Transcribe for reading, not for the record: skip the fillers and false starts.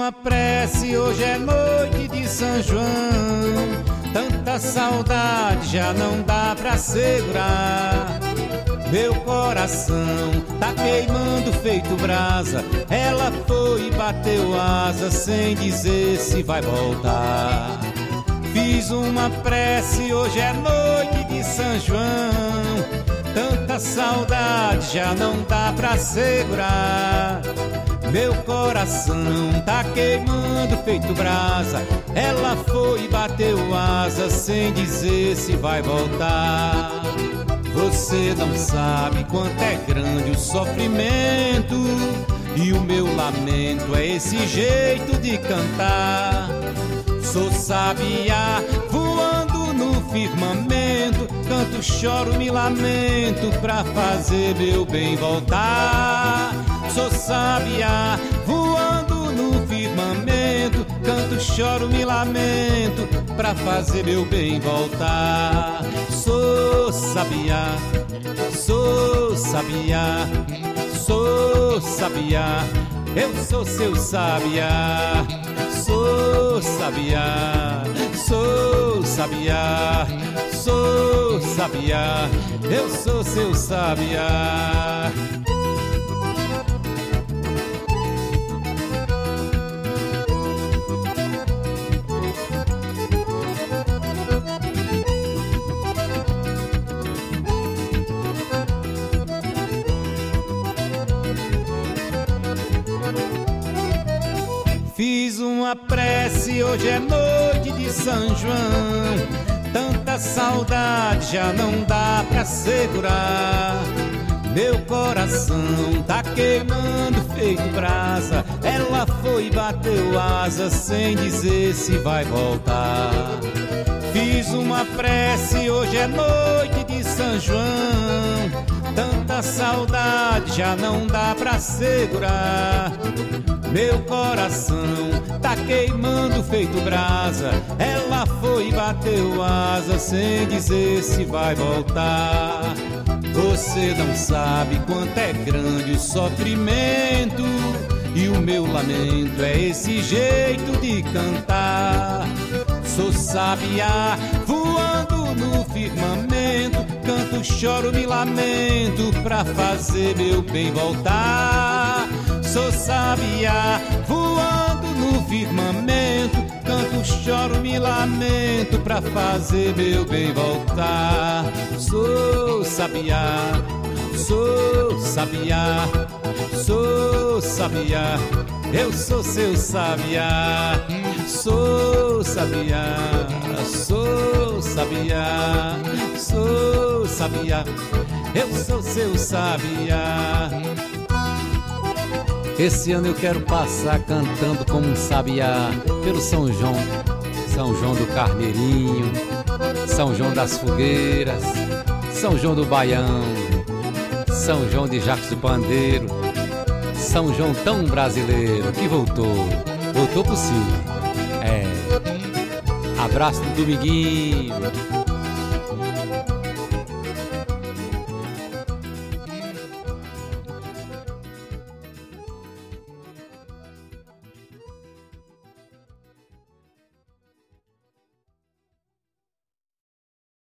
uma prece, hoje é noite de São João. Tanta saudade já não dá pra segurar. Meu coração tá queimando feito brasa. Ela foi e bateu asa sem dizer se vai voltar. Fiz uma prece, hoje é noite de São João. Tanta saudade já não dá pra segurar. Meu coração tá queimando feito brasa. Ela foi e bateu asa sem dizer se vai voltar. Você não sabe quanto é grande o sofrimento, e o meu lamento é esse jeito de cantar. Sou sabiá voando no firmamento, canto, choro, me lamento pra fazer meu bem voltar. Sou sabiá voando no firmamento, canto, choro, me lamento pra fazer meu bem voltar. Sou sabiá, sou sabiá, sou sabiá, eu sou seu sabiá. Sou sabiá, sou sabiá, sou sabiá, eu sou seu sabiá. Fiz uma prece, hoje é noite de São João. Tanta saudade já não dá pra segurar. Meu coração tá queimando feito brasa. Ela foi e bateu asa sem dizer se vai voltar. Fiz uma prece, hoje é noite de São João. Tanta saudade já não dá pra segurar. Meu coração tá queimando feito brasa. Ela foi e bateu asa sem dizer se vai voltar. Você não sabe quanto é grande o sofrimento, e o meu lamento é esse jeito de cantar. Sou sabiá voando no firmamento, canto, choro, me lamento pra fazer meu bem voltar. Sou sabiá voando no firmamento, canto, choro, me lamento pra fazer meu bem voltar. Sou sabiá, sou sabiá, sou sabiá, eu sou seu sabiá. Sou sabiá, sou sabiá, sou sabiá, eu sou seu sabiá. Esse ano eu quero passar cantando como um sabiá pelo São João. São João do Carneirinho, São João das Fogueiras, São João do Baião, São João de Jacos do Pandeiro, São João tão brasileiro que voltou por cima. Abraço do Dominguinho.